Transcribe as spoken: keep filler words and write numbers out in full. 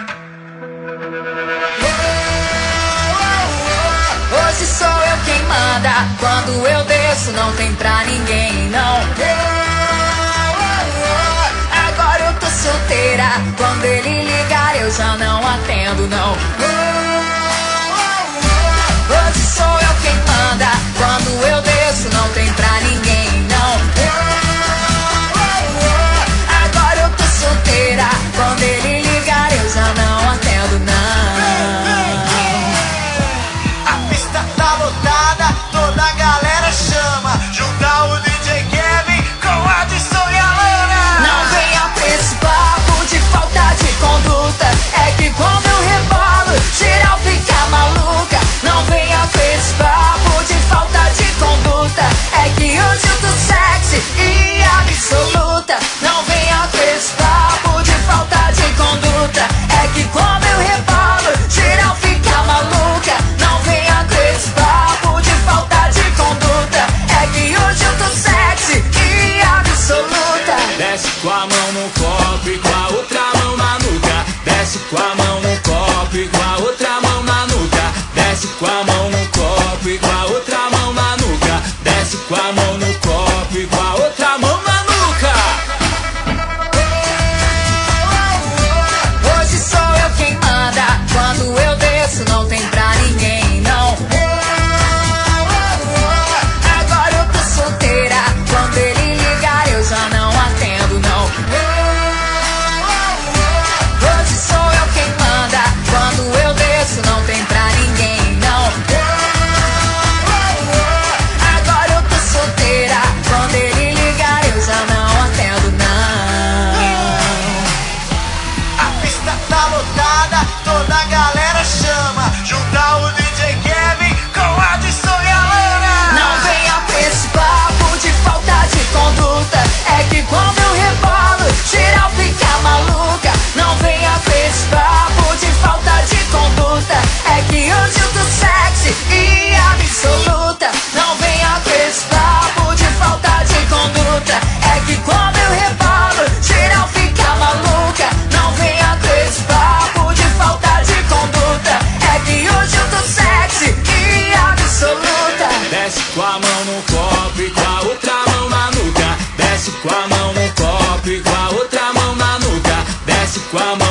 Hoje sou eu quem manda, quando eu desço não tem pra ninguém, não. Agora eu tô solteira, quando ele ligar eu já não atendo, não. Hoje sou eu quem manda, quando eu desço não tem pra ninguém, não. Agora eu tô solteira, quando ele ligar eu já não atendo, não. A pista tá lotada, toda a galera chama. Junta o D J Kevin com a Adson e a Lana. Não venha pra esse papo de falta de conduta, é que quando eu rebolo, geral fica maluca. Não venha com esse papo de falta de conduta, é que hoje eu tô sexy e absoluta. Não venha com esse papo de falta de conduta, é que quando eu rebolo, geral fica maluca. Não venha com esse papo de falta de conduta, é que hoje eu tô sexy e absoluta. Desce com a mão no copo e com a outra mão na nuca. Desce com a mão no copo e com a outra mão na nuca. Desce com a mão no copo e com a outra mão na nuca. Desce com a mão no copo e com a outra mão na nuca. Hoje sou eu quem manda, quando eu desço não tem pra ninguém, não. Agora eu tô solteira, quando ele ligar eu já não atendo, não. Hoje sou eu quem manda, quando eu desço não tem pra ninguém, não. Agora eu tô solteira, quando ele ligar eu já não atendo, não. A pista tá lotada, toda a galera chama. Junta o D J Kevin com a Adson e a Lana. Não venha com esse papo de falta de conduta, é que quando eu rebolo, geral fica maluca. Não venha com esse papo de falta de conduta, é que hoje eu tô sexy e absoluta. Não venha com esse papo de falta de conduta, é que quando eu rebolo, geral fica maluca. Não venha com esse papo de falta de conduta, é que hoje eu tô sexy e absoluta. Desce com a mão no copo e com a outra mão na nuca. Desce com a mão no copo e com a outra mão na nuca. Desce com a mão